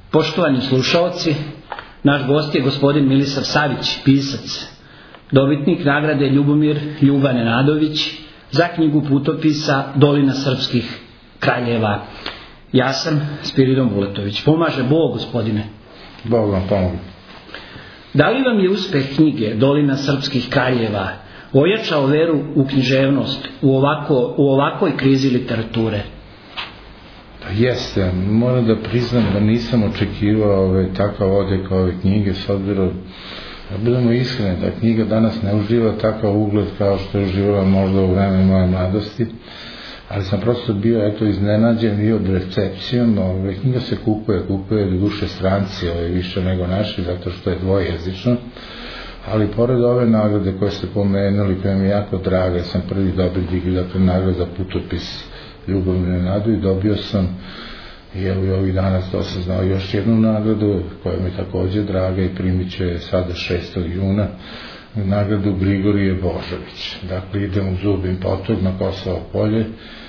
Poštovani slušaoci, naš gost je gospodin Milisav Savić, pisac, dobitnik nagrade Ljubomir Ljuba Nenadović za knjigu putopisa Dolina srpskih kraljeva. Ja sam Spiridon Vuletović. Pomaže Bog, gospodine. Bog vam pomogu. Da li vam je uspeh knjige Dolina srpskih kraljeva ojačao veru u književnost u ovakvoj krizi literature? Pa jeste, moram da priznam da nisam očekivao takav odjek ove knjige, s obzirom da budemo iskreni da knjiga danas ne uživa takav ugled kao što je uživala možda u vreme moje mladosti, ali sam prosto bio iznenađen i od recepcijom. Knjiga se kupuje do duše stranci, više nego naši, zato što je dvojezično, ali pored ove nagrade koje ste pomenuli, koja mi je jako draga, sam prvi dobitnik, dakle nagrada za putopis Ljubomir Nenadović, dobio sam i ovih dana to sam znao još jednu nagradu koja mi je takođe draga i primit će sada 6. juna nagradu Grigorije Božović. Dakle, idem u Zubin potok na Kosovo polje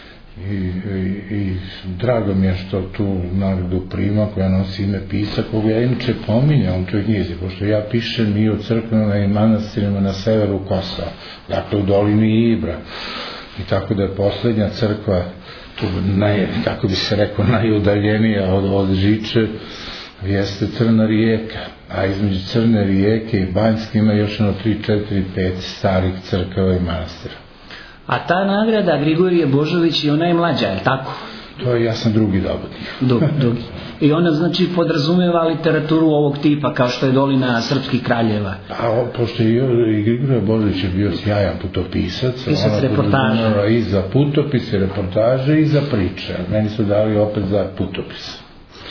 i drago mi je što tu nagradu prima, koja nosi ime pisa koga ja inače pominjam u toj knjizi, pošto ja pišem i o crkvama i manastirima na severu Kosova, dakle u dolini Ibra, i tako da je poslednja crkva tu, kako bi se rekao, najudaljenija od Žiče jeste Crna rijeka, a između Crne rijeke i Banjske ima još 3, 4, 5 starih crkava i manastira. A ta nagrada Grigorije Božović je ona je mlađa, je li tako? Ja sam drugi dobitnik. Drugi. I ona znači podrazumeva literaturu ovog tipa kao što je Dolina srpskih kraljeva. Pošto i Grigorije Božović je bio sjajan putopisac, pisac reportaža. I za putopise, reportaže i za priče. Meni su dali opet za putopis.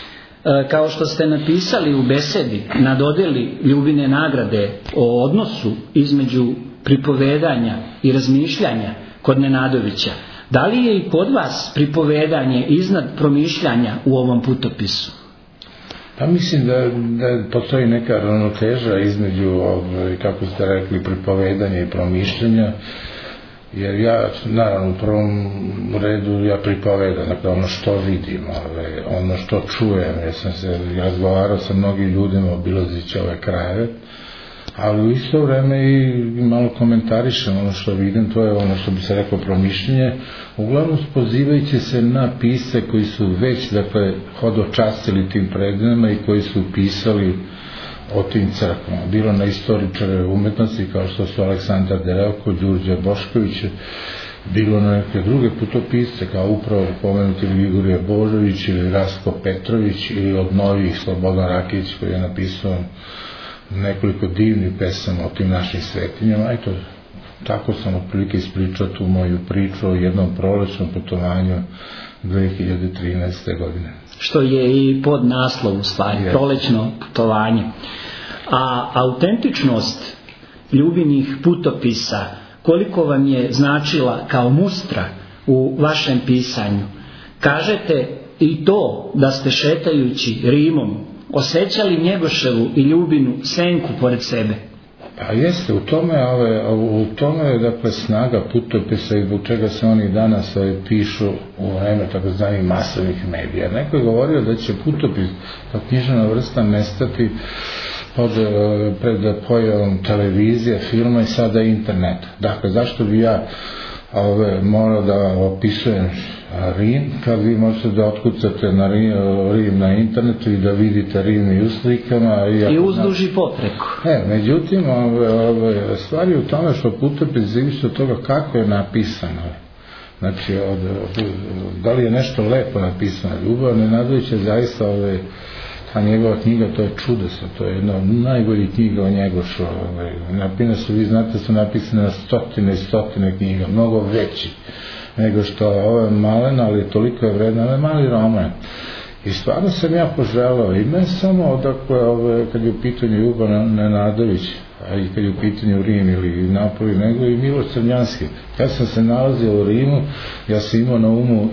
Kao što ste napisali u besedi na dodeli Ljubine nagrade o odnosu između pripovedanja i razmišljanja kod Nenadovića, da li je i kod vas pripovedanje iznad promišljanja u ovom putopisu? Pa mislim da postoji neka ravnoteža između, kako ste rekli, pripovedanja i promišljanja, jer ja, naravno, u prvom redu ja pripovedam, dakle, ono što vidim, ono što čujem, jer sam se razgovarao sa mnogim ljudima, obilazići ove krajeve, ali u isto vreme i malo komentarišem ono što vidim, to je ono što bi se rekao promišljenje, uglavnom pozivajući se na pisce koji su već, dakle, hodočastili tim predinama i koji su pisali o tim crkvama, bilo na istoričare umetnosti kao što su Aleksandar Derevko, Đurđe Bošković, bilo na neke druge putopisce kao upravo pomenuti Grigorije Božović ili Rastko Petrović, ili od novih Slobodan Rakić koji je napisao nekoliko divnih pesama o tim našim svetinjama. Eto, tako sam otprilike ispričao tu moju priču o jednom prolećnom putovanju 2013. godine. Što je i pod naslov u stvari, prolećno putovanje. A autentičnost Ljubinih putopisa, koliko vam je značila kao mustra u vašem pisanju? Kažete i to da ste šetajući Rimom osjećali Njegoševu i Ljubinu senku pored sebe. Pa jeste, u tome je dakle snaga putopisa i zbog čega se oni danas pišu u vreme takozvanih masovnih medija. Neko je govorio da će putopis kao književna vrsta nestati pred pojavom televizije, filma i sada interneta. Dakle, zašto bi ja morao da opisujem Rim, kad vi možete da otkucate na Rim na internetu i da vidite Rim i u slikama i uzduži popreko. Međutim, stvari u tome što putopis zavisi od toga kako je napisano. Znači, da li je nešto lepo napisano. Ljubav Nenadović je zaista ta njegova knjiga, to je čudesno, to je jedna od najboljih knjiga o Njegošu. Vi znate, su napisane na stotine i stotine knjiga, mnogo veći nego što ova malena, ali toliko je vredna, ali mali roman. I stvarno sam ja poželao, i ne samo kad je u pitanju Ljubav Nenadović, a i kad je u pitanju Rim ili Napoli, nego i Miloš Crnjanski. Kad sam se nalazio u Rimu, ja sam imao na umu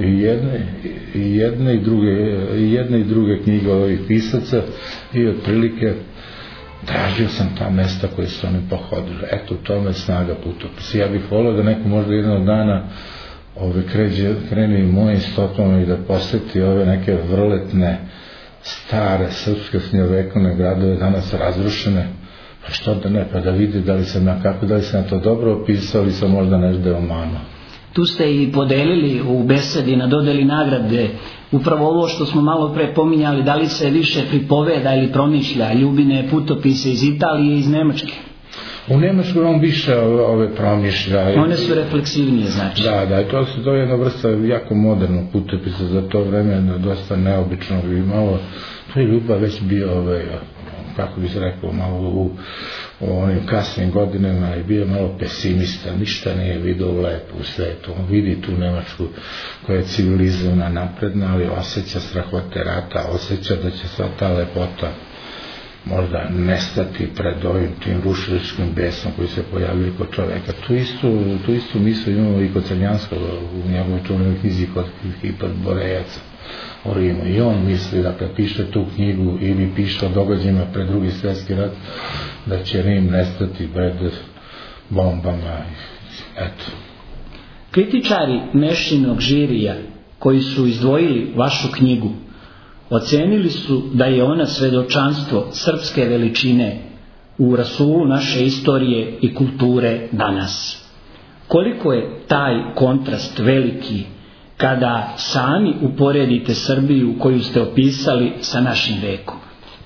i jedne i druge knjige ovih pisaca i otprilike tražio sam ta mesta koje su oni pohodili. Eto, u tome je snaga putopisa. Ja bih volio da neko možda jednog dana krene i mojim stopama i da poseti ove neke vrletne stare srpske srednjovekovne gradove danas razrušene, pa što da ne, pa da vidi da li sam to dobro opisao ili sam možda nešto omano. Tu ste i podelili u besedi na dodeli nagrade upravo ovo što smo malo pre pominjali, da li se više pripoveda ili promišlja Ljubine putopise iz Italije i iz Nemačke. U Nemačkoj on više ove promišlja. One su refleksivnije, znači. Da, to je jedna vrsta jako modernog putopisa za to vreme, dosta neobičnog i malo, to je Ljuba već bio, kako bi se rekao, malo u onim kasnim godinama je bio malo pesimista, ništa nije vidio lepo u svetu. On vidi tu Nemačku koja je civilizovana, napredna, ali osjeća strahote rata, osjeća da će sva ta lepota možda nestati pred ovim tim rušiličkim besom koji se pojavljaju kod čoveka. Tu istu mislu imamo i kod Crnjanskog u njegovoj čuvnoj knjizi kod Hiperborejaca o Rimu. I on misli da kad piše tu knjigu ili piše o događajima pred Drugi svjetski rat, da će Rim nestati pred bombama. Eto. Kritičari Nešinog žirija koji su izdvojili vašu knjigu ocenili su da je ona svedočanstvo srpske veličine u rasulu naše istorije i kulture danas. Koliko je taj kontrast veliki kada sami uporedite Srbiju koju ste opisali sa našim vekom?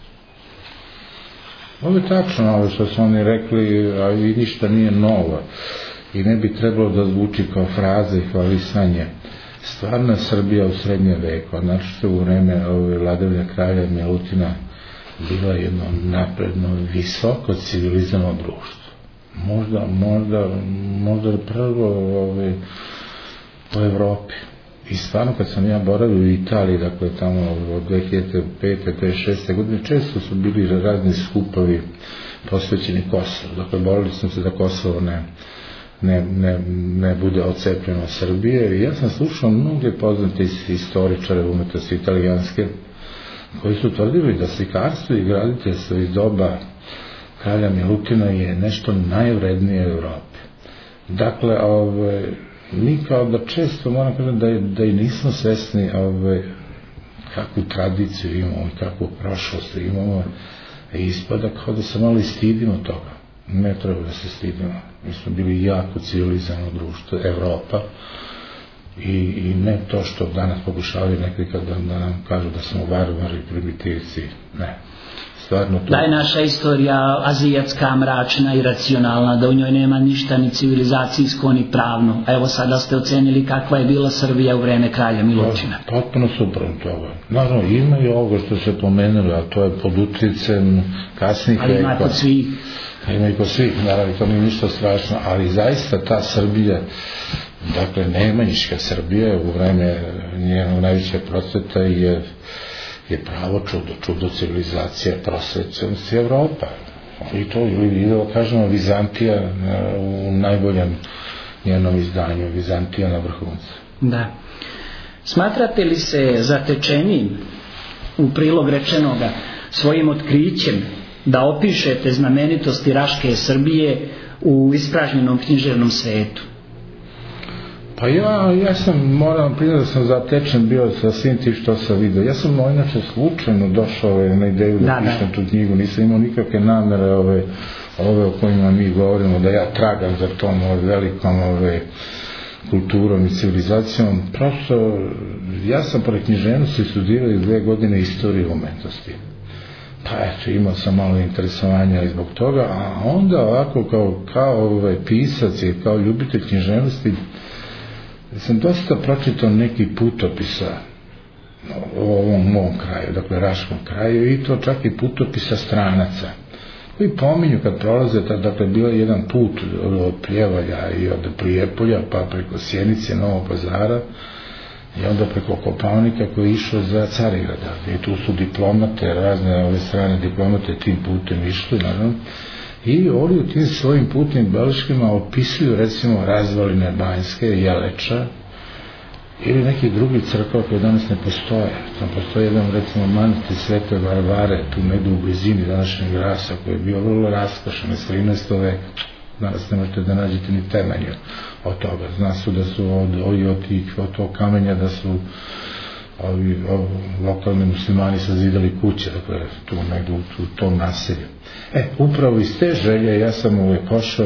Ovo je tačno ovo što su oni rekli, a i ništa nije novo i ne bi trebalo da zvuči kao fraze i hvalisanje. Stvarna Srbija u srednjem veku, znači u vreme ove vladavine kralja Milutina, bila jedno napredno, visoko civilizovano društvo. Možda prvo po Evropi. I stvarno kad sam ja boravio u Italiji, dakle tamo od 2005. 2006. godine, često su bili razni skupovi posvećeni Kosovu. Dakle, borili smo se da Kosovo ne bude odcepljeno od Srbije. I ja sam slušao mnoge poznate istoričare umetnosti italijanske koji su tvrdili da slikarstvo i graditeljstvo iz doba kralja Milutina je nešto najvrednije u Evropi. Dakle, mi kao da često moram kažem da i nismo svesni kakvu tradiciju imamo i kakvu prošlost imamo, ispada kao da se malo stidimo toga. Ne treba da se stidimo. Mi smo bili jako civilizovano društvo, Evropa, i ne to što danas pokušavaju neki da nam kažu da smo varvari, primitivci. Ne. Da je naša istorija azijatska, mračna i racionalna, da u njoj nema ništa ni civilizacijsko ni pravno. A evo sada ste ocenili kakva je bila Srbija u vreme kralja Milutina. Potpuno suprotno toga. Naravno, ima i ovo što se pomenuli, a to je pod utjecajem kasnih vekova. Ali ima kod svih. Ima i kod svih, naravno, to nije ništa strašno, ali zaista ta Srbija, dakle, nemanjiška Srbija u vreme njenog najveće procveta je pravo čudo civilizacije, prosvećenosti Evropa. I to, ili da kažemo, Vizantija u najboljem njenom izdanju, Vizantija na vrhuncu. Da. Smatrate li se zatečenim u prilog rečenoga svojim otkrićem da opišete znamenitosti Raške Srbije u ispražnjenom književnom svetu? Pa ja sam, moram priznati da sam zatečen bio sa svim tim što sam vidio. Ja sam inače slučajno došao na ideju da pišem tu knjigu, nisam imao nikakve namere ove o kojima mi govorimo, da ja tragam za tom velikom kulturom i civilizacijom. Prosto, ja sam pored književnosti studirao 2 godine istoriju umetnosti. Pa eto, imao sam malo interesovanja i zbog toga, a onda ovako kao pisac i kao ljubitelj književnosti sam dosta pročitao neki putopisa o ovom mom kraju, dakle Raškom kraju, i to čak i putopisa stranaca koji pominju kad prolaze, dakle bio je jedan put od Pljevalja i od Prijepolja pa preko Sjenice, Novog Pazara i onda preko Kopaonika koji je išao za Carigrada, i tu su diplomate, razne ove strane diplomate tim putem išli, naravno, i oni u tim svojim putnim beleškima opisuju recimo razvaline Banjske, Jeleča ili neki drugi crkva koje danas ne postoje. Tam postoji jedan recimo manastir Svete Varvare tu negdje u blizini današnjeg Rasa koji je bio vrlo raskošan iz 13. veka. Danas ne možete da nađete ni temelje od toga. Zna su da su od tog kamenja da su lokalni muslimani sazidali kuće, dakle, tu negdje u tom naselju. Upravo iz te želje ja sam pošao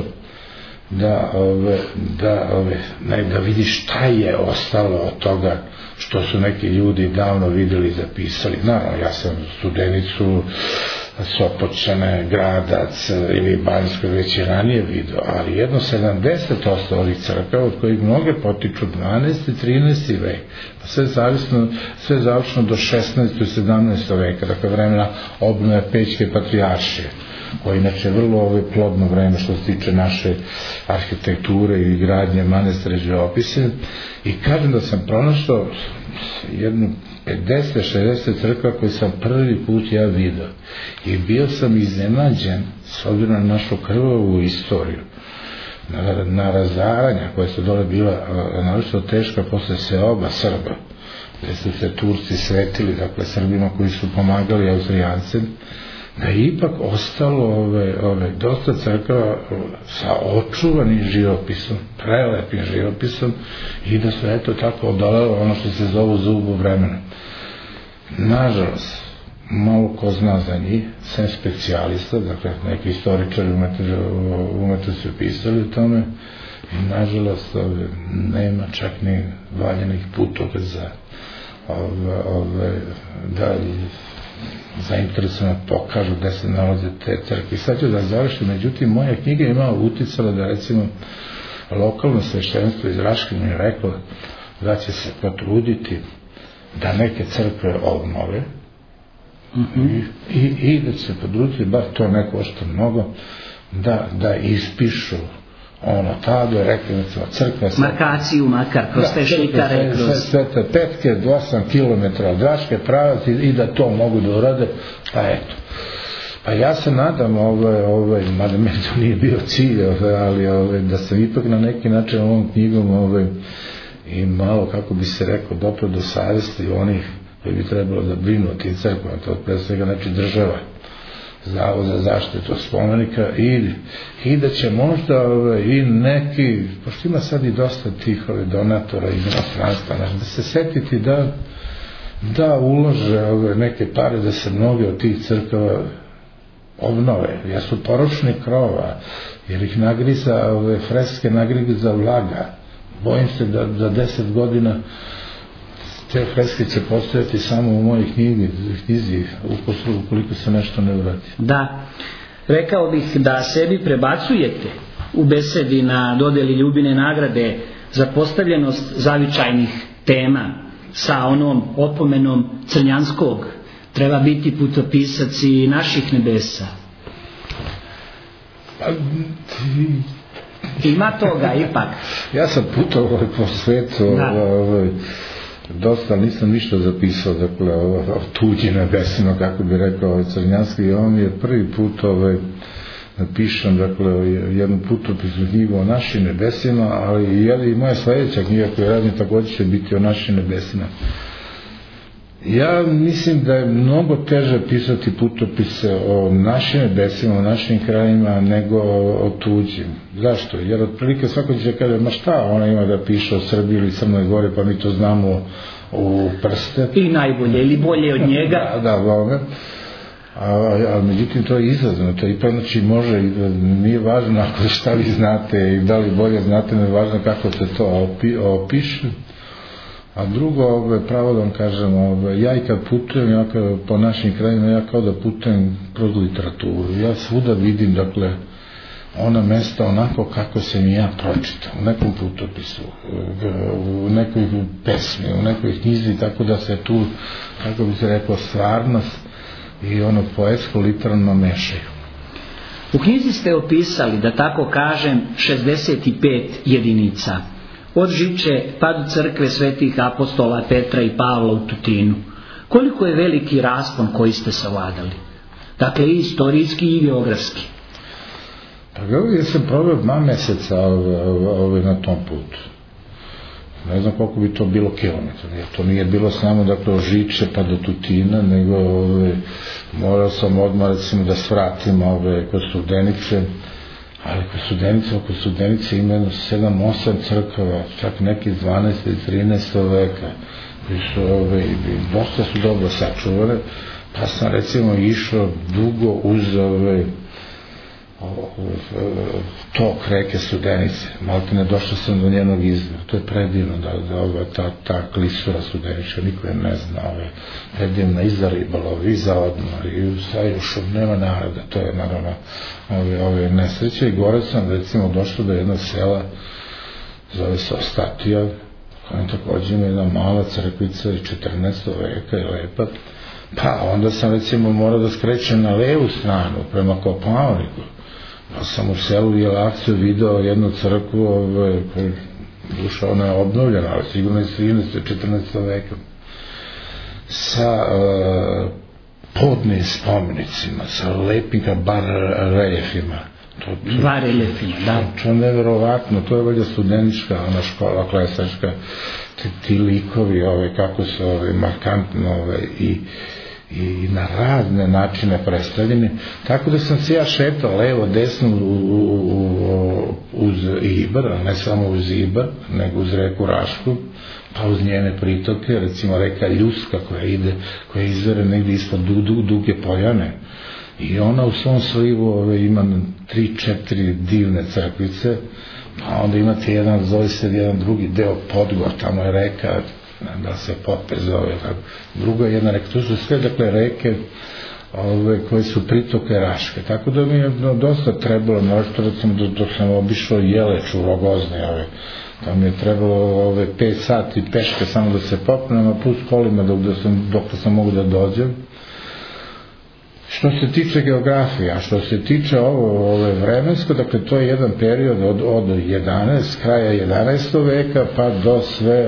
da vidi šta je ostalo od toga što su neki ljudi davno vidjeli i zapisali. Naravno, ja sam Studenicu, Sopoćane, Gradac ili Banjsko već i ranije vidio, ali jedno 70% ovih crkava, od kojih mnoge potiču 12. i 13. vek, sve završeno do 16. i 17. veka, dakle vremena obnove Pećke patrijaršije, koje inače vrlo plodno vreme što se tiče naše arhitekture i gradnje manastira živopisane. I kažem da sam pronašao jednu 50-60 crkva koje sam prvi put ja vidio i bio sam iznenađen s obzirom na našu krvavu istoriju, na razaranja koja su dole bila naročito teška posle seoba Srba, gde su se Turci svetili, dakle Srbima koji su pomagali Austrijancem, da je ipak ostalo dosta crkava sa očuvanim živopisom, prelepim živopisom, i da su eto tako odolelo ono što se zove zubu vremena. Nažalost, malo ko zna za njih, sem specijalista, dakle neki istoričari umetnosti su pisali o tome, i nažalost nema čak ni valjenih putokaza da zainteresovano pokažu gde se nalaze te crkve. Sad ću da završim, međutim moja knjiga je imala uticala da recimo lokalno sveštenstvo iz Raške mi je reklo da će se potruditi da neke crkve obnove i da će se potruditi, bar to ne košta mnogo, da ispišu tablo, rekli recimo crkva markaciju makar, kroz te šikare, Svete Petke, 8 km od Raške pravac i da to mogu da urade, pa eto. Pa ja se nadam, mada meni to nije bio cilj, ali da sam ipak na neki način ovom knjigom i malo, kako bi se rekao, dopro do savesti onih koji bi trebalo da brinu o tim crkvama, to pre svega znači država, Zavod za zaštitu spomenika, i da će možda i neki, pošto ima sad i dosta tih donatora iz inostranstva, da se setiti da ulože neke pare da se mnoge od tih crkava obnove, jer su porušni krova, jer ih nagriza, freske nagriza vlaga. Bojim se da za 10 godina te freske će postojati samo u mojoj knjizi, ukoliko se nešto ne uradi. Da, rekao bih da sebi prebacujete u besedi na dodeli Ljubine nagrade za postavljenost zavičajnih tema sa onom opomenom Crnjanskog: treba biti putopisac i naših nebesa. Ima toga ipak. Ja sam putovao po svetu, dosta, nisam ništa zapisao, dakle, tuđi nebesima, kako bi rekao Crnjanski, i on je prvi put napišem, dakle, jednu putopisnu knjigu o našim nebesima, ali i moja sledeća knjiga koja radim također će biti o našim nebesima. Ja mislim da je mnogo teže pisati putopise o našim nebesima, o našim krajima, nego o tuđim. Zašto? Jer otprilike svako će kaže, ma šta ona ima da piše o Srbiji ili Crnoj Gori, pa mi to znamo u prste. I najbolje, ili bolje od njega. Da, ali međutim to je izazovno, to ipak znači može, nije važno ako šta vi znate i da li bolje znate, ne je važno kako se to opiše. A drugo, pravo da vam kažem, ja i kad putujem, po našim krajima, ja kao da putujem kroz literaturu. Ja svuda vidim, dakle, ona mesta onako kako sam i ja pročitao, u nekom putopisu, u nekoj pesmi, u nekoj knjizi, tako da se tu, kako bi se rekao, stvarnost i ono poetsko literarno mešaju. U knjizi ste opisali, da tako kažem, 65 jedinica. Od Žiče pa do crkve svetih apostola Petra i Pavla u Tutinu. Koliko je veliki raspon koji ste savladali? Dakle, i istorijski i geografski. Pa ja sam proveo 2 meseca na tom putu. Ne znam koliko bi to bilo kilometra. To nije bilo samo, dakle, od Žiče pa do Tutina, nego morao sam odmah, recimo, da svratim kod Studenice, ali kod Studenice ima 7-8 crkava, čak neki 12. i 13. veka. koji su dosta su dobro sačuvane, pa sam recimo išao dugo uz tok reke Studenice, maltene došao sam do njenog izvora, to je predivno ta klisura studenička, niko je ne zna, predivna i za ribolov, i za odmor, i u Sajušu, nema naroda, to je naravno ove nesreće. I gore sam recimo došao do jednog sela, zove se Ostatija, koja je također ima jedna mala crkvica iz 14. veka i lepa, pa onda sam recimo morao da skrećem na levu stranu prema Kopaoniku. Pa sam u selu Jelakciju video jednu crkvu koja duša, ona je obnovljena, ali sigurno iz 13. 14. veka, sa podnim spomenicima, sa lepim bar-reljefima. Bar-reljefima, da. To je neverovatno, to je valjda studenička, ona škola klesačka, ti likovi, kako su markantno i na razne načine predstavljeni, tako da sam se ja šetao levo, desno uz Ibar, a ne samo uz Ibar, nego uz reku Rašku, pa uz njene pritoke, recimo reka Ljuska koja izvere negdje ispod Duge Poljane, i ona u svom slivu ima 3-4 divne crkvice, pa onda imate zove se jedan drugi deo Podgor, tamo je reka, da se Potpe zove, druga jedna reka, to su sve dakle reke koje su pritoke Raške, tako da mi je dosta trebalo, naravno recimo dok sam obišao Jeleč u Rogozni, tam je trebalo 5 sati peške samo da se popnem, a plus kolima dok sam mogu da dođem. Što se tiče geografije, a što se tiče ovo vremensko, dakle to je jedan period od 11, kraja 11. veka pa do sve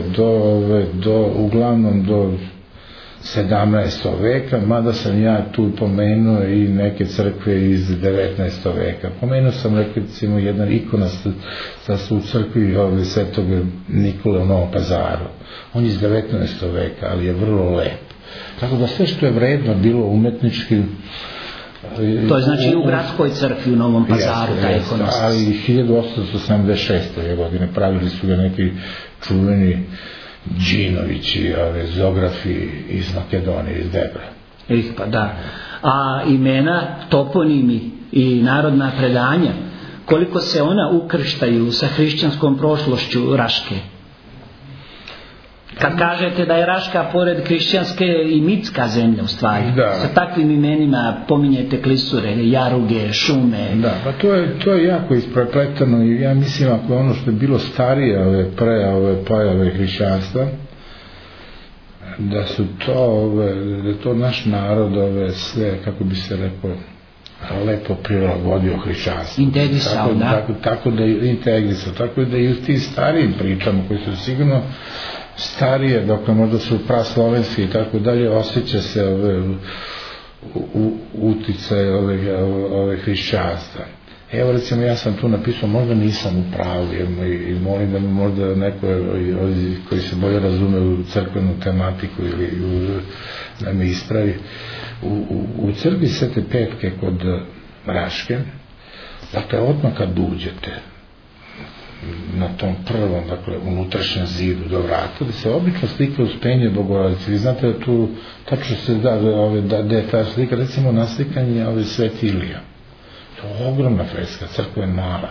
uglavnom do 17. veka, mada sam ja tu pomenuo i neke crkve iz 19. veka. Pomenuo sam recimo jedan ikonast u crkvi Svetog Nikole u Novom Pazaru. On je iz 19. veka, ali je vrlo lep. Tako da sve što je vredno bilo umetnički... To je znači u gradskoj crkvi u Novom Pazaru, taj ikonast. Ali 1876. godine pravili su ga neki čuveni Đinovići, zografi iz Makedonije, iz Debra. Pa da. A imena, toponimi i narodna predanja, koliko se ona ukrštaju sa hrišćanskom prošlošću Raške? Kad kažete da je Raška pored hrišćanske i mitska zemlja u stvari, sa takvim imenima pominjete klisure, jaruge, šume. Da, pa to je jako isprepletano i ja mislim ako ono što je bilo starije pojave hrišćanstva, da su to naš narod sve, kako bi se rekao, lepo prilagodio hrišćanstvu. Integrisao, da. Tako da je integrisao, tako da i u tim starijim pričama koji su sigurno starije, dakle možda su praslovenski i tako dalje, osjeća se uticaj ove hrišćanstva. Evo recimo ja sam tu napisao, možda nisam u pravu i molim da mi možda neko koji se bolje razume u crkvenu tematiku ili da me ispravi. U crkvi Svete Petke kod Raške, dakle odmah kad uđete na tom prvom, dakle, unutrašnjem zidu do vrata, da se obično slika Uspenje Bogorodice. Vi znate da tu tačno se da je ta slika, recimo naslikanje Sveti Ilija. To je ogromna freska, crkva je mala.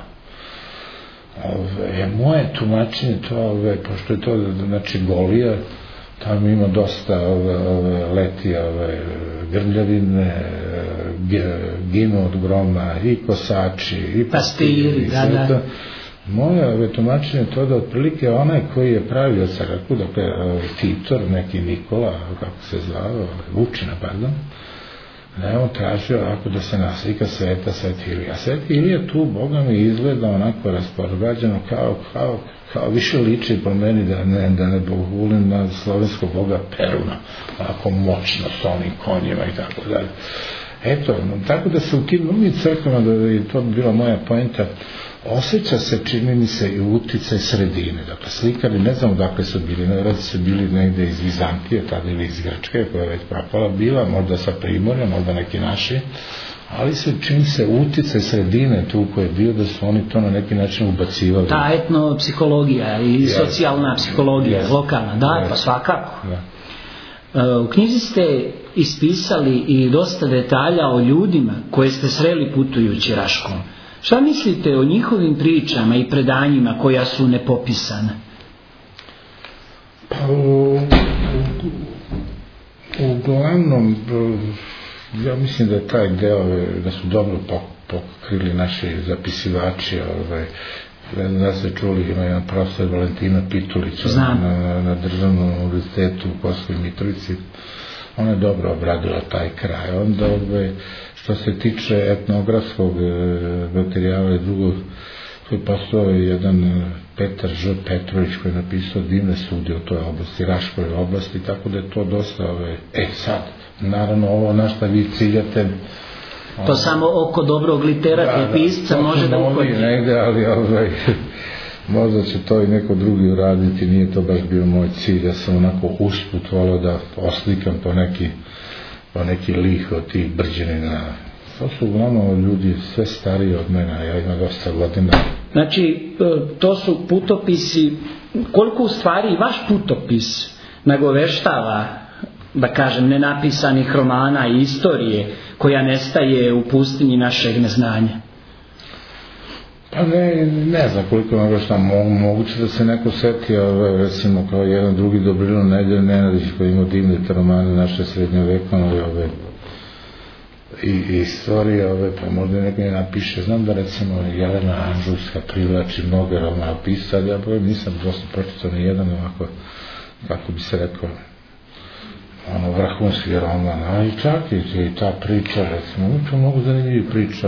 Moje tumačenje to, pošto je to, znači, Golija, tamo ima dosta leti grmljavine, ginu od groma, i kosači, i pastiri, i sve to. Moje tumačenje je to da otprilike onaj koji je pravio crkvu, dakle Titor, neki Nikola, kako se zvao, Vučina, pardon, da je on tražio ovako da se naslika Sveti Ilija. A Sveti Ilija tu, Boga mi, izgleda onako rasporgađeno kao više liči po meni da ne bogulim na slovenskog boga Peruna, onako moćno s onim konjima i tako dalje. Eto, tako da se u tim mnogim crkvama, da je to bila moja poenta, osjeća se, čini mi se, i uticaj sredine. Dakle, slikari, ne znam odakle su bili, radi su bili negde iz Vizantije, tada ili iz Grčke, koja je već propala bila, možda sa Primorja, možda neki naši, ali se čini se uticaj sredine tu koji je bio, da su oni to na neki način ubacivali. Ta etnopsihologija i socijalna psihologija, lokalna, da, pa svakako. U knjizi ste ispisali i dosta detalja o ljudima koje ste sreli putujući Raškom. Šta mislite o njihovim pričama i predanjima koja su nepopisana? Pa, uglavnom, ja mislim da je taj deo, da su dobro pokrili naši zapisivači, da ste čuli, ima jedan profesor Valentina Pitulić na Državnom univerzitetu u Kosovoj Mitrovici, ona je dobro obradila taj kraj. Onda, što se tiče etnografskog materijala i drugo, to je postao jedan Petar Ž. Petrović koji je napisao divne studije u toj oblasti, Raškoj oblasti, tako da je to dosta, sad, naravno ovo na šta vi ciljate, to samo oko dobrog literatne pisca može da uhoditi. Negde, ali možda će to i neko drugi uraditi, nije to baš bio moj cilj, ja sam onako usput volao da oslikam po neki lik od tih Brđanina. To su uglavnom ljudi sve stariji od mene, ja imam dosta godina. Znači, to su putopisi, koliko u stvari vaš putopis nagoveštava, da kažem, nenapisanih romana i istorije koja nestaje u pustinji našeg neznanja? Pa ne znam koliko nego šta moguće da se neko seti, recimo kao jedan drugi Dobrilo Nenadić koji ima divne romane naše srednjovekovne i istorije, pa možda neko je napiše. Znam da recimo Jelena Anžujska privlači mnoge romana pisa, ali ja nisam dosta pročitao ni jedan ovako, kako bi se rekao, vrhunski roman, a i čak i ta priča, recimo, to mnogo zanimljivih priča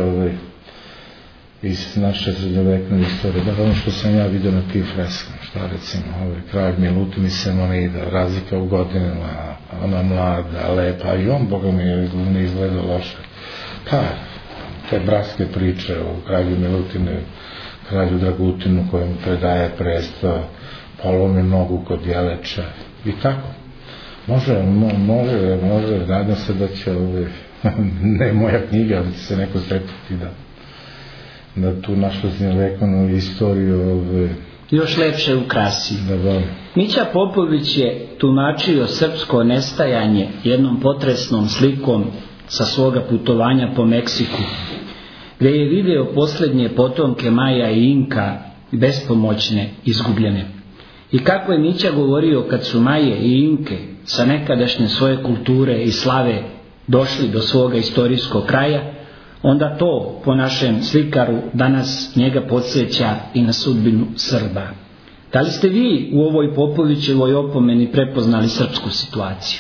iz naše srednjovekovne istorije, da ono što sam ja vidio na tim freskama, šta recimo, kralj Milutin i Semonida, razlika u godinama, ona mlada, lepa, i on, boga mi, ne izgleda loše. Pa, te bratske priče o kralju Milutinu, kralju Dragutinu kojem predaje presto, polomi nogu kod Jeleča i tako. Može, nadam se da će, ne moja knjiga, ali će se neko setiti da tu našu srednjovekovnu istoriju još lepše ukrasi. Mića Popović je tumačio srpsko nestajanje jednom potresnom slikom sa svoga putovanja po Meksiku, gdje je video posljednje potomke Maja i Inka, bespomoćne, izgubljene. I kako je Mića govorio kad su Maje i Inke sa nekadašnje svoje kulture i slave došli do svoga istorijskog kraja, onda to, po našem slikaru, danas njega podsjeća i na sudbinu Srba. Da li ste vi u ovoj Popovićevoj opomeni prepoznali srpsku situaciju?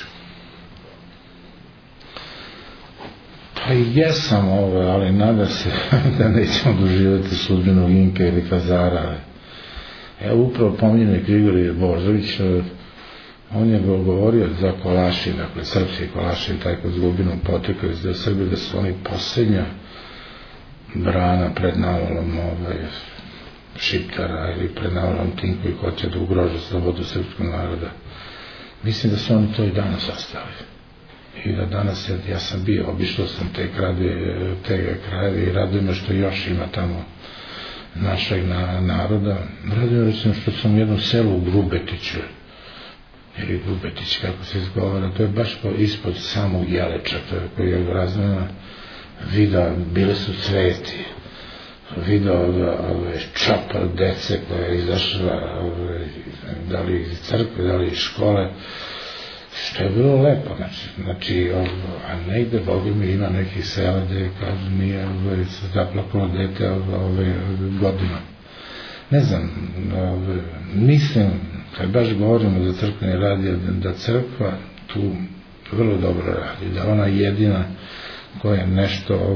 Pa jesam ali nada se da nećemo doživjeti sudbinu Inke ili Kazara. Evo upravo pominjeni Grigorije Božović, on je govorio za Kolaši, dakle srpski Kolaši, taj kod Zgubinom potekao iz Srbije, da su oni posljednja brana pred navalom Šiptara ili pred navalom tim koji hoće da ugrože slobodu srpskog naroda. Mislim da su oni to i danas ostali. I da danas, ja sam bio, obišao sam te krajeve i radujem me što još ima tamo našeg naroda. Radujem recimo što sam u jednom selu u Grubetiću, ili Grubetić, kako se izgovara, to je baš ispod samog Jeleča, to je koji je razvojena, video, bile su cveti, video čapa dece koja je izašla, da li iz crkve, da li iz škole, što je bilo lepo, znači, a negde, Boga mi, ima nekih sela gde, kažu, nije se zaplakalo dete godina. Ne znam, mislim, kad baš govorimo za crkveni rad, da crkva tu vrlo dobro radi, da ona jedina koja nešto,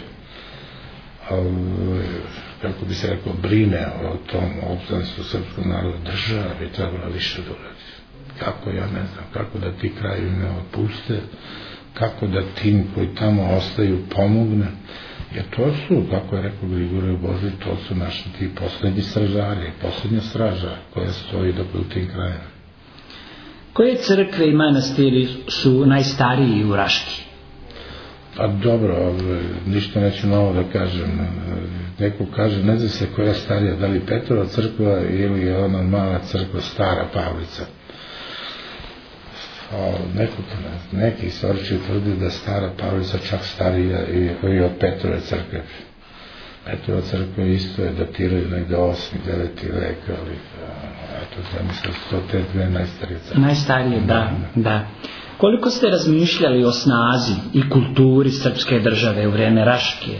kako bi se rekao, brine o tom opstanstvu srpskog naroda, država bi trebala više da uradi. Kako, ja ne znam, kako da ti krajevi ne opuste, kako da tim koji tamo ostaju pomogne, jer to su, kako je rekao Grigorije Božović, to su naši ti poslednji stražari, poslednja straža koja stoji u tim krajima. Koje crkve i manastiri su najstariji u Raški? Pa dobro, ništa neću novo da kažem. Neko kaže, ne zna se koja je starija, da li Petrova crkva ili je ona mala crkva Stara Pavlica. Neki istoričari tvrdi da Stara Pavlica čak starija i od Petrove crkve. Petrova crkva isto je datiraju negde 8. 9. vek, ali eto, ja mislim da su te dve najstarije crkve. Najstarije, da. Koliko ste razmišljali o snazi i kulturi srpske države u vreme Raške,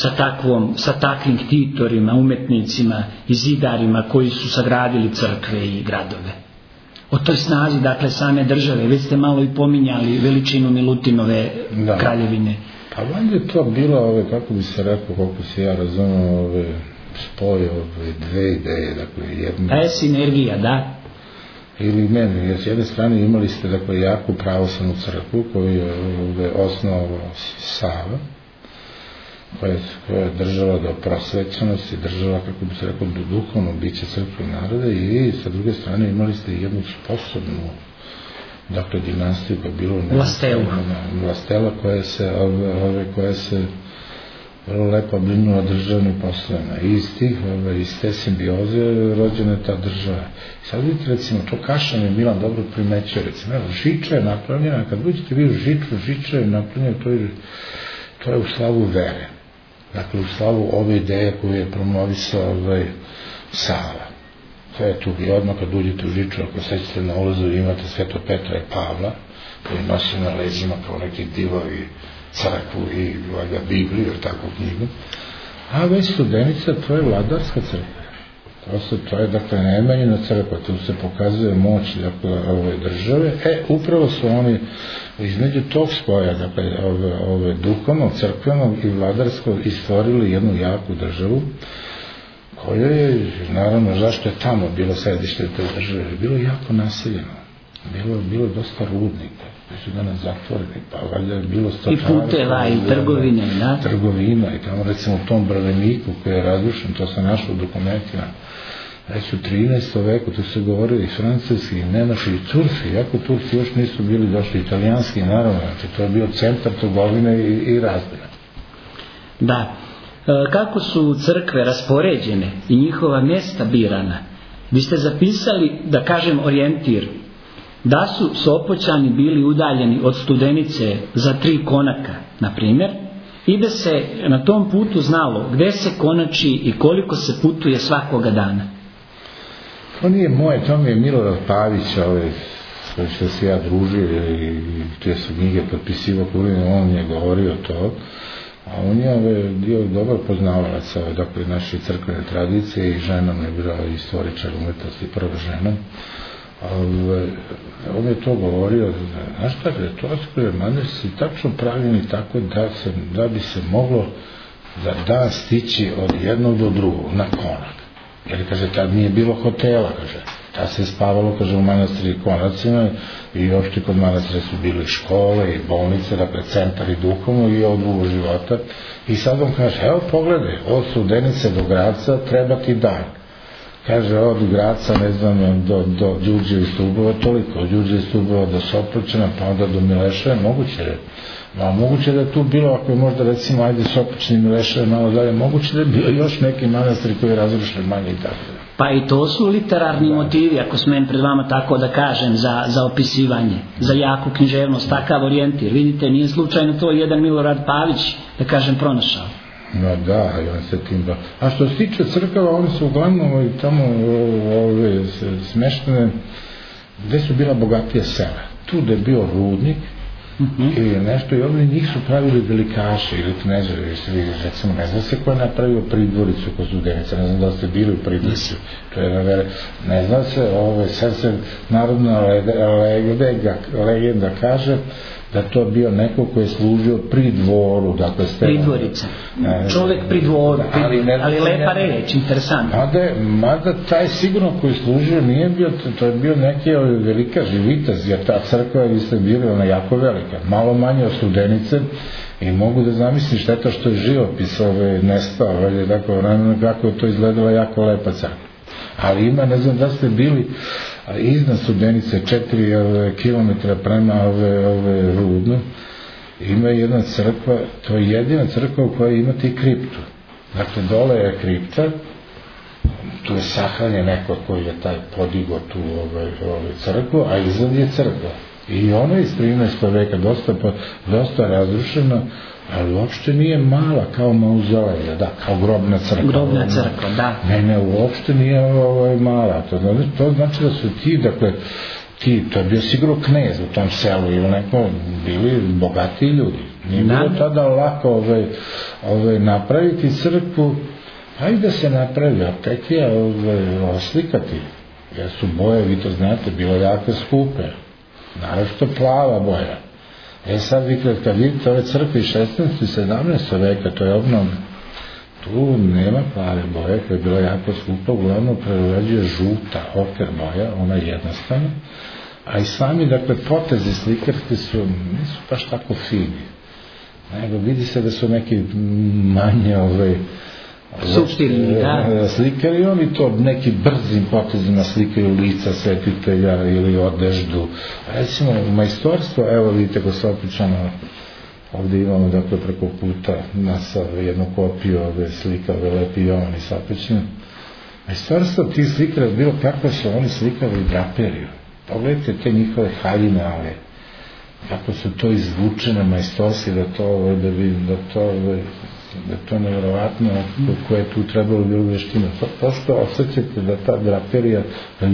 sa takvim ktitorima, umetnicima i zidarima koji su sagradili crkve i gradove? O toj snazi, dakle, same države, već ste malo i pominjali veličinu Milutinove kraljevine. Pa valjda je to bilo, kako bi se rekao, koliko se ja razumio, spoj dve ideje, dakle, jedna... Ta je sinergija, da. Ili meni, jer s jedne strane imali ste, dakle, jaku pravoslavnu crkvu koju je osnovao Sava, koja je držala do prosvećenosti, držala, kako bi se rekao, do duhovnog bića crkve naroda, i sa druge strane imali ste jednu sposobnu, dakle, dinastiju koja je bilo... Vlastela koja se vrlo lepo brinula državnim poslovima. I iz te simbioze rođena je ta država. I sad vidite, recimo, to Kašan je Milan dobro primećio, recimo, Žiča je napravljena, kad budete vi u Žiča je napravljena, to je u slavu vere. Dakle, u slavu ove ideje koju je promovisao Sava. To je tu i odmah kad uđete u Žiču, ako sećate na ulazu, imate Sveto Petra i Pavla, koji nosi na leđima kao neki divovi crkvu i Bibliju, jer tako knjigu. A već Studenica, to je vladarska crkva. To je, dakle, Nemanjina crkva, tu se pokazuje moć, dakle, ove države. Upravo su oni između tog spoja, dakle, ove duhovnog, crkvenog i vladarskog, istvorili jednu jaku državu, koja je, naravno, zašto je tamo bilo središte te države, bilo jako naseljeno. Bilo dosta rudnika, koji su danas zatvoreni, pa valjda je bilo stočarstvo. I puteva, i trgovine, da? Trgovina, i tamo, recimo, u tom Brveniku koji je razrušen, to sam našao u dokumentima, već u 13. veku, tu se govorili i francuski, i nemački, i turski, iako Turci još nisu bili došli, italijanski, naravno, znači to je bio centar trgovine i razmjena. Da. Kako su crkve raspoređene i njihova mjesta birana? Vi ste zapisali, da kažem, orijentir, da su Sopoćani bili udaljeni od Studenice za 3 konaka, na primjer, i da se na tom putu znalo gde se konači i koliko se putuje svakoga dana. To nije moje, to mi je Milorad Pavić, koji što se ja družio i te su knjige potpisivao, on je govorio to, a on je bio dobar poznavalac, dakle, naše crkvene tradicije, i žena mu je bila istoričar umetnosti, prva žena. On je to govorio, znaš šta, to je manastir tačno pravljeni tako da bi se moglo za dan stići od jednog do drugog, na konak. Jer, kaže, tad nije bilo hotela, kaže, tad se spavalo, kaže, u manastiri konacima, i opšte kod manastira su bili škole i bolnice, dakle, centar i duhovno i od drugog života. I sad on kaže, evo pogledaj, od Studenice do Graca treba ti dan. Kaže, od Graca, ne znam, do Đurđevi Stubova, toliko, od Đurđevi Stubova do Sopoćana, pa onda do Mileševa, moguće da je tu bilo, ako je možda, recimo, ajde Sopoćani i Mileševa malo dalje, moguće da je bilo još neki manastiri koji je razrušen manje i tako. Pa i to su literarni motivi, ako smem pred vama tako da kažem, za opisivanje, za jaku književnost, takav orijentir. Vidite, nije slučajno to jedan Milorad Pavić, da kažem, pronašao. No da, i on se tim da... A što se tiče crkava, oni su uglavnom tamo smeštene gde su bila bogatija sela. Tu da je bio rudnik ili nešto, i ovdje njih su pravili velikaši ili kneževi, recimo, ne znam se ko je napravio Pridvoricu kod Studenica, ne znam da ste bili u Pridvoricu, to je ne znam se, sad se narodna legenda kaže da to bio neko koji je služio pri dvoru, dakle Pridvorica. Čovjek pri dvoru, ali lepa reč, interesantno. Mada taj sigurno koji služio nije bio, to je bio neki velika živitaz, jer ta crkva je bila ona jako velika, malo manje od Studenice, i mogu da zamislim šteta što je živopis nestao, kako je to izgledala jako lepa crkva. Ali ima, ne znam da ste bili iznad Studenice 4 km prema Rudnu, ima jedna crkva, to je jedina crkva u kojoj imate i kriptu. Dakle, dole je kripta, tu je sahranjen neko koji je taj podigao tu crkvu, a iznad je crkva. I ona je iz 13. veka dosta razrušena, ali uopšte nije mala kao mauzolej, kao grobna crkva. Grobna crkva, da. Ne, uopšte nije mala. To znači da su dakle, to je bio sigurno knez u tom selu ili neko bili bogati ljudi. Nije bilo tada lako napraviti crkvu, pa i da se napravi, a tek je oslikati, jer su boje, vi to znate, bilo jako skupe. Naravno plava boja. Sad vi kad vidite ove crkve iz 16. i 17. veka, to je obnovno. Tu nema plave boje, koja je bila jako skupa, uglavnom prerađuje žuta, oker boja, ona je jednostavna, a i sami, dakle, potezi slikarski nisu baš tako fini. Nego vidi se da su neki manje suptilni, da. Slikari, oni to neki brzim potezima slikaju lica svetitelja ili odeždu. Recimo, majstorstvo, evo vidite ko se opičano, ovdje imamo dakle preko puta nas jednu kopiju slika Lepi Jovan i Sapećina. Majstorstvo tih slikara bilo kako su oni slikali draperiju. Pogledajte te njihove haljine, ali kako su to izvučene majstorski, da to nevjerovatno koje je tu trebalo bilo veština. To što osjećate da ta draperija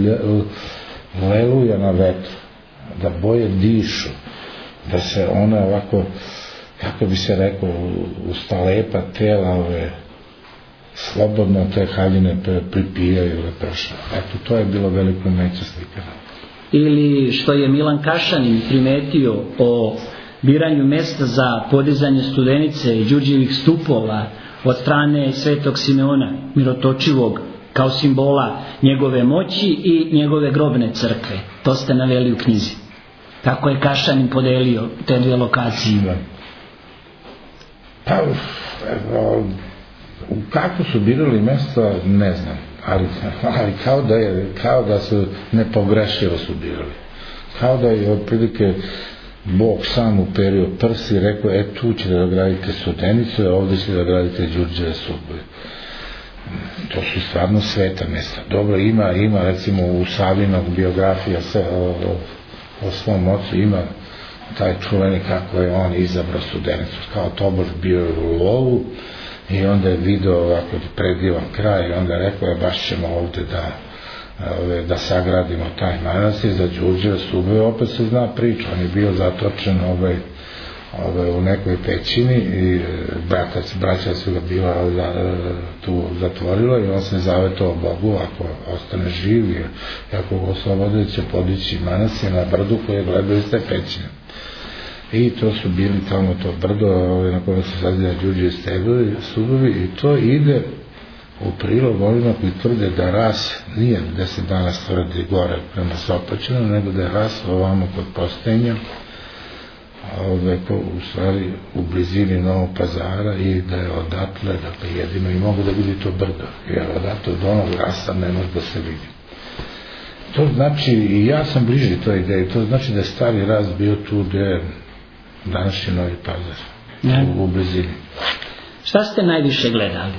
leluje na vetru, da boje dišu, da se ona ovako, kako bi se rekao, usta lepa tela slobodno te haljine pripijaju ili pršaju. Eto, to je bilo veliko umeće slikara. Ili što je Milan Kašanin primetio o biranju mesta za podizanje Studenice i Đurđevih stupova od strane Svetog Simeona Mirotočivog kao simbola njegove moći i njegove grobne crkve. To ste naveli u knjizi. Kako je Kašanin podelio te dvije lokacije? Pa, kako su birali mesta, ne znam. Ali kao da su nepogrešivo su birali. Kao da je otprilike Bog sam uperio prsi i rekao, tu ćete da gradite Studenicu, a ovdje ćete da gradite Đurđeve stupove. To su stvarno sveta mesta. Dobro, ima recimo u Savinog biografija o svom ocu, ima taj čuveni kako je on izabrao Studenicu, kao tobož bio u lovu i onda je video ovako predivan kraj i onda je rekao, baš ćemo ovdje da sagradimo taj manastir za Đurđeve stupove. Opet se zna priča, on je bio zatočen u nekoj pećini i braća su ga bila tu zatvorila i on se zavetovao Bogu, ako ostane živ i ako ga oslobode će podići manastir na brdu koje gledao iz te pećine. I to su bili tamo to brdo na kojem se sazivaju Đurđevi stupovi i to ide u prilog ovima koji tvrde da ras nije gde se danas tvrdi gore prema Sopoćinu, nego da je ras ovamo kod Postenja, u stvari u blizini Novog Pazara i da je odatle, dakle jedino i mogu da vidi to brdo, jer odatle do onog rasa ne može da se vidi. To znači, i ja sam bliži toj ideji, to znači da je stari ras bio tu gde je današnji Novi Pazar, u blizini. Šta ste najviše gledali?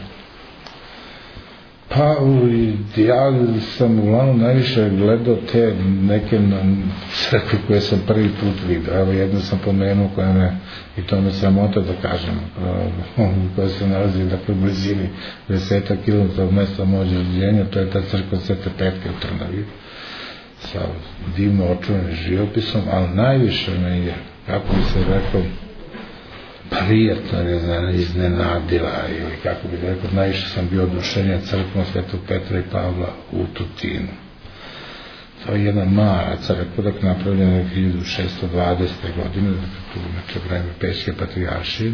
Pa ja sam uglavnom najviše gledao te neke crkve koje sam prvi put vidio. Evo jednu sam pomenuo koja me, i to me sramota da kažem, koja se nalazi dakle u blizini 10 km od mesta mođe rođenja, to je ta crkva Svete Petke u Trnavi sa divno očuvanim živopisom, ali najviše me je, kako bi se rekao, prijetno je iznenadila ili kako bih rekao, najviše sam bio oduševljen crkvom Svetog Petra i Pavla u Tutinu. to je jedna mala crkva, dakle napravljena 1620. godine, dakle tu znači vreme Pećke patrijaršije.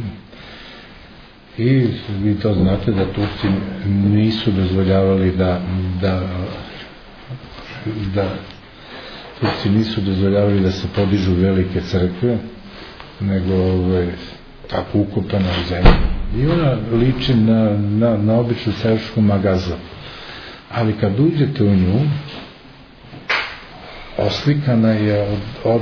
I vi to znate da Turci nisu dozvoljavali da se podižu velike crkve, nego tako ukopana u zemlju. I ona liči na običnu seošku magazu. Ali kad uđete u nju, oslikana je od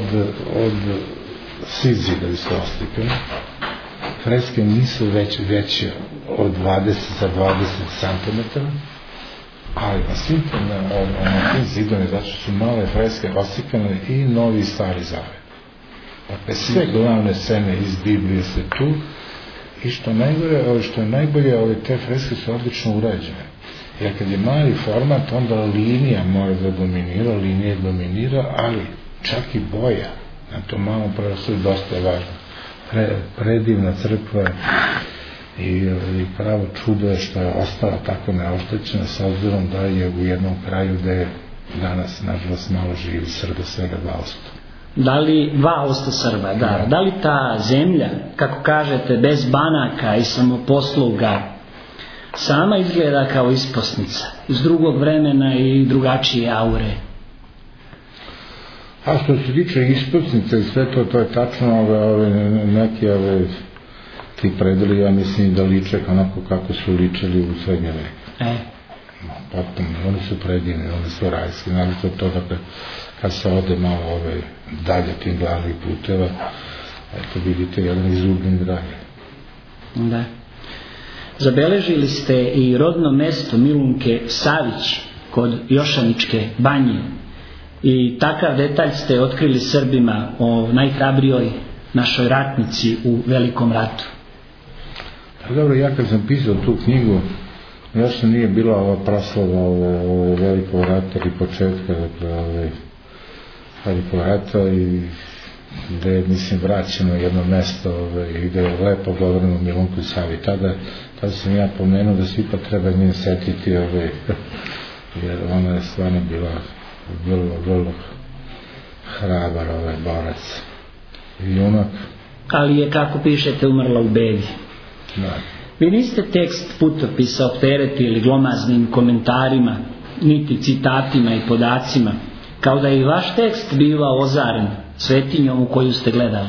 svih zidovi su oslikane. Freske nisu veće od 20 za 20 cm, ali na svim tim zidovima, znači su male freske oslikane i Novi i Stari Zavet. Dakle, sve glavne scene iz Biblije su tu i što je najbolje, te freske su odlično urađene. Jer kad je mali format, onda linija mora da dominira, ali čak i boja na tom malom prostoru dosta je važno. Predivna crkva i pravo čudo je što je ostala tako neoštećena, s obzirom da je u jednom kraju gde je danas, nažalost, malo živi Srba, svega 2%. Da li 2% Srba, da. Da li ta zemlja, kako kažete, bez banaka i samoposluga, sama izgleda kao isposnica, iz drugog vremena i drugačije aure? A što se tiče isposnice i sve to je tačno, neki ti predeli, ja mislim da liče onako kako su ličili u srednje veke. Potom, oni su predivni, oni su rajski, naravno to dakle, kad se ode malo dalje tim glavnih puteva, eto vidite jedan izgubljen grad. Da. Zabeležili ste i rodno mesto Milunke Savić kod Jošaničke banje i takav detalj ste otkrili Srbima o najhrabrijoj našoj ratnici u Velikom ratu. Dobro, ja kad sam pisao tu knjigu, još nije bila ova proslava Velikog rata i početka Velikog rata i gde je, mislim, vraćeno jedno mesto i gde je lepo govoreno Milunku Savi. Tada sam ja pomenuo da svi pa treba nje setiti, jer ona je stvarno bila vrlo hrabar borac i junak. Ali je, kako pišete, umrla u bedi. Da. Vi niste tekst putopisa opteretili glomaznim komentarima, niti citatima i podacima, kao da je i vaš tekst bivao ozaren svetinjom u koju ste gledali.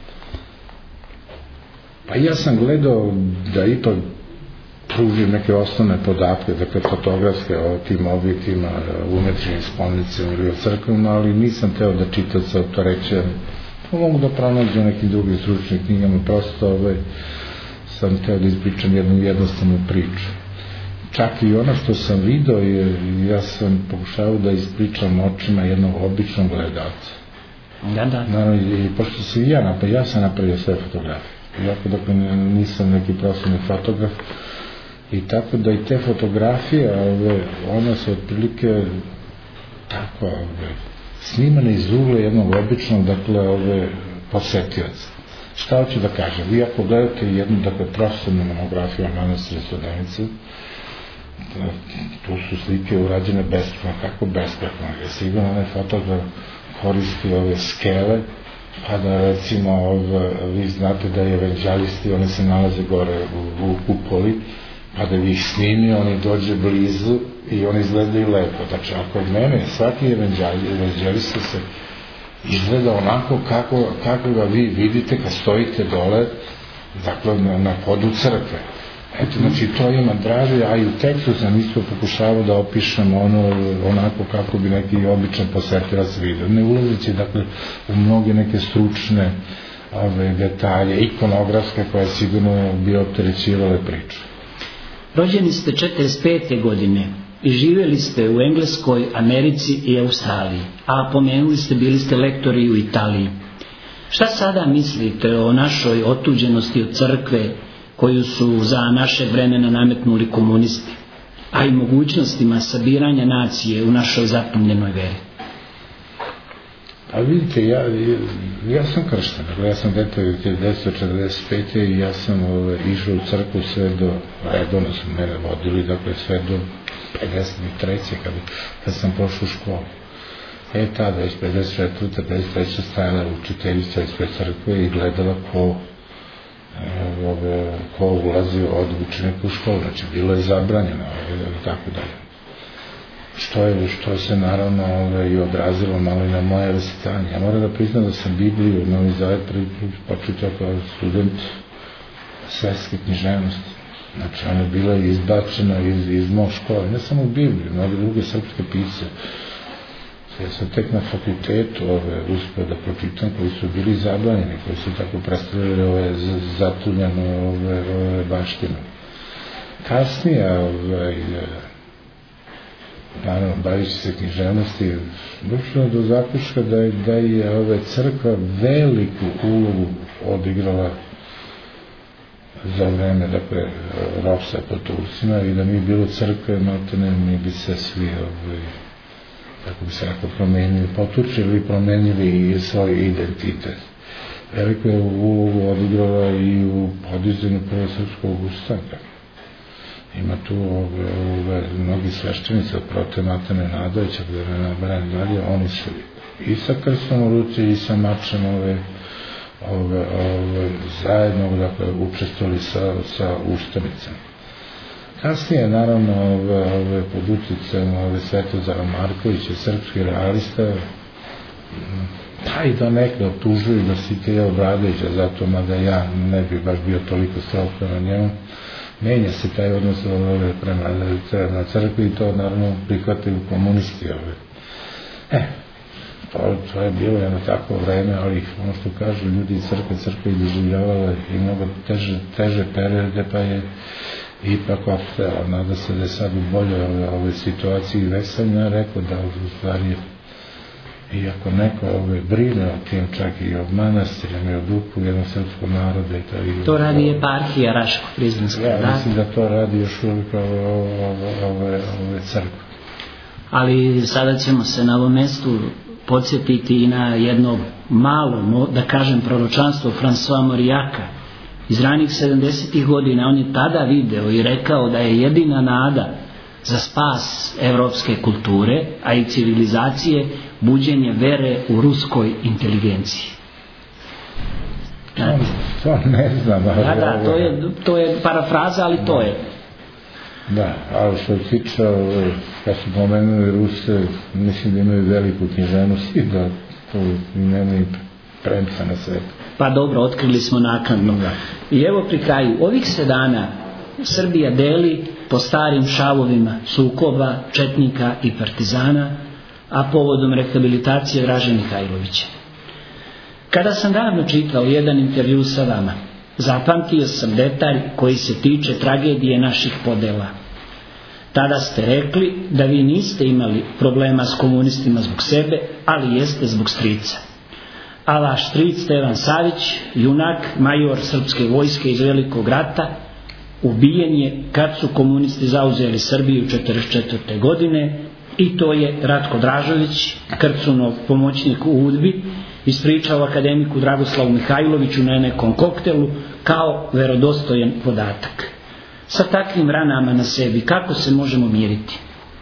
Pa ja sam gledao da ipak pružim neke osnovne podatke, dakle fotografske o tim objektima, umetnim spomenicima ili o crkvama, ali nisam teo da čitaoca opterećujem. Mogu da pronađem nekim drugim stručnim knjigama, prosto sam teo da ispričam jednu jednostavnu priču. Čak i ono što sam video, ja sam pokušao da ispričam očima jednog običnog gledalca. Da. Naravno, i pošto sam ja sam napravio sve fotografije. Iako dakle nisam neki profesionalni fotograf, i tako da i te fotografije, one su otprilike tako, snimane iz ugla jednog običnog, dakle, posetioca. Šta hoću da kažem? Vi ako gledate jednu, dakle, profesionalnu monografiju o manastiru Studenice, tu su slike urađene besplatno, kako besplatno, jer sigurno onaj fotograf koristi ove skele, pa da recimo, vi znate da je evanđelisti, oni se nalaze gore u kupoli, pa da bi ih snimi, oni dođe blizu i oni izgledaju lepo. Znači, ako od mene svaki evanđelista se izgleda onako kako ga vi vidite kad stojite dole, dakle, na podu crkve. Eto, znači, to ima draže, a i u tekstu sam isto pokušavao da opišem onako kako bi neki običan posetilac vidio. Ne ulazeći, dakle, u mnoge neke stručne detalje, ikonografske, koje sigurno bi opterećivale priču. Rođeni ste 45. godine i živjeli ste u Engleskoj, Americi i Australiji, a pomenuli ste, bili ste lektori u Italiji. Šta sada mislite o našoj otuđenosti od crkve koju su za naše vremena nametnuli komunisti, a i mogućnostima sabiranja nacije u našoj zapomljenoj veri? A vidite, ja sam kršten, ja sam dete 1945. i ja sam išao u crkvu sve do, redovno su mene vodili, dakle sve do 53. kad sam pošao u školu. Tada već 54. 53. stajala učiteljica ispred crkve i gledala ko ulazi od učenika u školu, znači bilo je zabranjeno i tako dalje. Što se naravno i odrazilo malo i na moje vaspitanje. Ja moram da priznam da sam Bibliju, Novi Zavet, prvi put počitao kao student svetske književnosti. Znači ona je bila izbačena iz mog škole, ne samo Bibliju, mnoge druge srpske pisce. Ja sam tek na fakultetu uspeo da pročitam, koji su bili zabranjeni, koji su tako predstavljali ove zatuljene baštine. Kasnije, naravno, bavići se književnosti, došlo do zaključka da je crkva veliku ulogu odigrala za vreme, dakle, ropstva pod Turcima i da mi bilo crkve, maltene, mi bi se svi kako bi se jako promenili, potučili i promenili i svoj identitet. Veliko je ulogu odigrala i u podizanju Prvog srpskog ustanka. Ima tu mnogi sveštenici od prote Matane Nadovića, gde ne nabrajam dalje, oni su i sa krstom u ruci i sa mačem zajedno, dakle, učestvovali sa ustanicama. Kasnije, naravno, pod uticajem Svetozara Markovića, srpski realista, pa i da nekada optužuju da si Tija Obradovića, zato mada ja ne bi baš bio toliko strog prema njemu, menja se taj odnos prema crkvi i to naravno prihvataju komunisti. To je bilo jedno takvo vreme, ali ono što kažu ljudi iz crkve doživljavala i mnogo teže periode, pa je ipak opstala. Nada se da je sad u boljoj situaciji. Već sam ja rekao da u stvari, iako neko brine o tim, čak i od manastirima i od duhu jednog srpskog naroda. To radi eparhija Raško-Prizrenska, da? Ja mislim da to radi još uvijek ove crkve. Ali sada ćemo se na ovom mestu podsjetiti i na jedno malo, da kažem, proročanstvo François Mauriaca iz ranih 70. godina. On je tada video i rekao da je jedina nada za spas evropske kulture, a i civilizacije, buđenje vere u ruskoj inteligenciji. To ne znam. Da, to je parafraza, ali to je. Da, ali što je tiče, kad su pomenuli Ruse, mislim da imaju veliku književnost i da to nemaju premca na svetu. Pa dobro, otkrili smo naknadno. I evo pri kraju, ovih 7 dana Srbija deli po starim šavovima sukoba, četnika i partizana, a povodom rehabilitacije Draže Mihajlovića. Kada sam davno čitao jedan intervju sa vama, zapamtio sam detalj koji se tiče tragedije naših podela. Tada ste rekli da vi niste imali problema s komunistima zbog sebe, ali jeste zbog strica. A vaš stric Stevan Savić, junak, major srpske vojske iz Velikog rata, ubijen je kad su komunisti zauzeli Srbiju 1944. godine, i to je Ratko Dražović, Krcunov pomoćnik u UDBI, ispričao akademiku Dragoslavu Mihajloviću na nekom koktelu kao verodostojan podatak. Sa takvim ranama na sebi, kako se možemo miriti?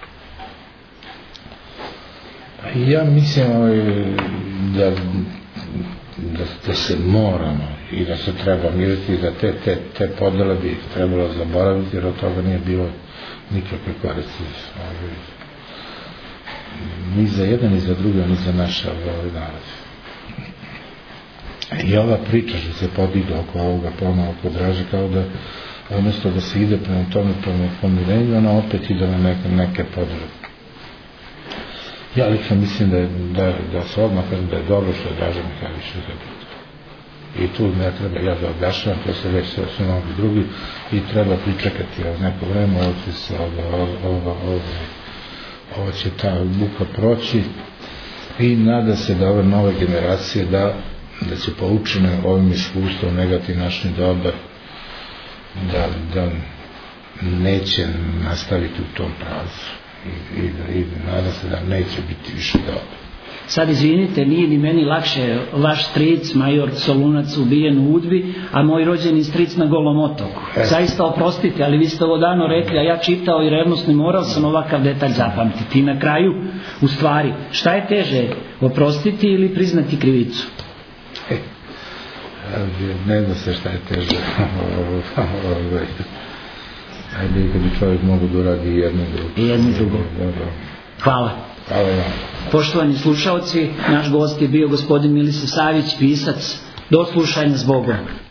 Ja mislim da se moramo i da se treba miriti, da te podele bi trebalo zaboraviti, jer od toga nije bilo nikakve koristi. Ni za jedan, ni za drugi, ni za naša narod. I ova priča što se podigla oko ovoga ponovno oko Draže, kao da umjesto da se ide prema tome pomirenju, ona opet ide na neke podele. Ja lično mislim da se odmah kažem da je dobro što je Draža Mihajlović uzeti. I tu ne treba ja da objašnjam, to se već su mnogi drugi i treba pričekati neko vreme, ovo će ta buka proći i nada se da ove nove generacije da će poučene ovim iskustvom negativnašnji doba da neće nastaviti u tom pravcu i nada se da neće biti više dobro. Sad izvinite, nije ni meni lakše, vaš stric, major Solunac ubijen u Udbi, a moj rođeni stric na Golom otoku. Zaista oprostite, ali vi ste ovo dano rekli, a ja čitao i revnosno i morao sam ovakav detalj zapamtiti. I na kraju, u stvari, šta je teže, oprostiti ili priznati krivicu? Ne zna se šta je teže. Ajde, kad bi čovjek mogu da uradi jedno drugo. Jedno drugo. Hvala. Hvala vam. Poštovani slušalci, naš gost je bio gospodin Milisav Savić, pisac. Do slušanja s Bogom.